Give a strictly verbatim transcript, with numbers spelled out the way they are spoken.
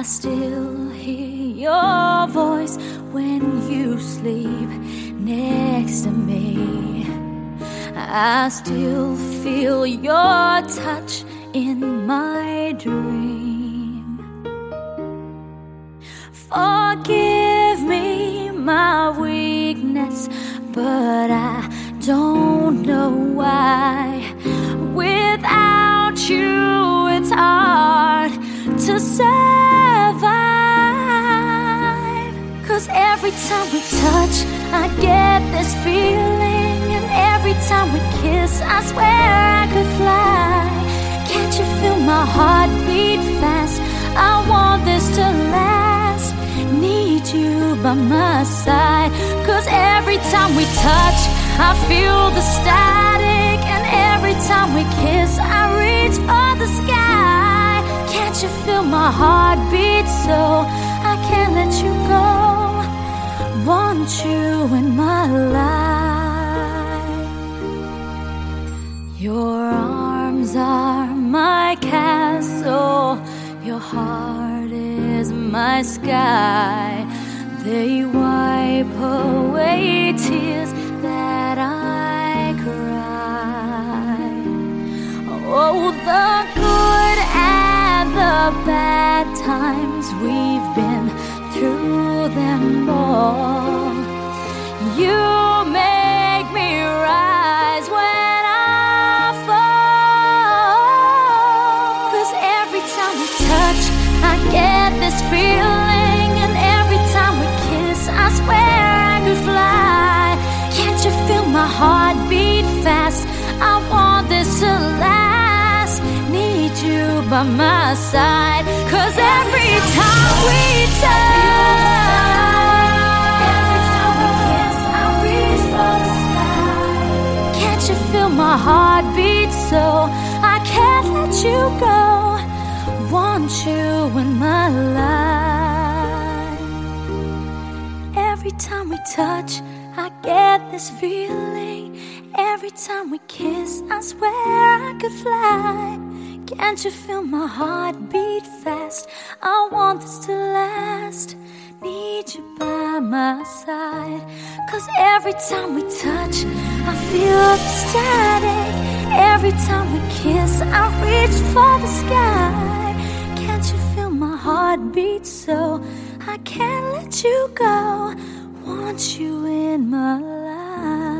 still hear your voice when you sleep next to me. I still feel your touch in my dream. Forgive me my weakness, but I don't know why. Without you, it's hard to survive. 'Cause every time we touch, I get this feeling, and every time we kiss, I swear I could fly. Can't you feel my heart beat fast? I want this to last. Need you by my side. 'Cause every time we touch, I feel the static, and every time we kiss, I reach for the sky. Can't you feel my heart beat so I can't let you go? Want you in my life. Your arms are my castle, your heart is my sky. They wipe away tears that I cry. Oh, the good and the bad times, we've been through them all. You make me rise when I fall. 'Cause every time we touch, I get this feeling, and every time we kiss, I swear I could fly. Can't you feel my heart beat fast? I want this to last. Need you by my side. 'Cause every time we touch, every time we kiss, I reach for the sky. Can't you feel my heart beat so I can't let you go? Want you in my life. Every time we touch, I get this feeling. Every time we kiss, I swear I could fly. Can't you feel my heart beat fast? I want this to last. Need you by my side. 'Cause every time we touch, I feel the static. Every time we kiss, I reach for the sky. Can't you feel my heart beat so I can't let you go? Want you in my life.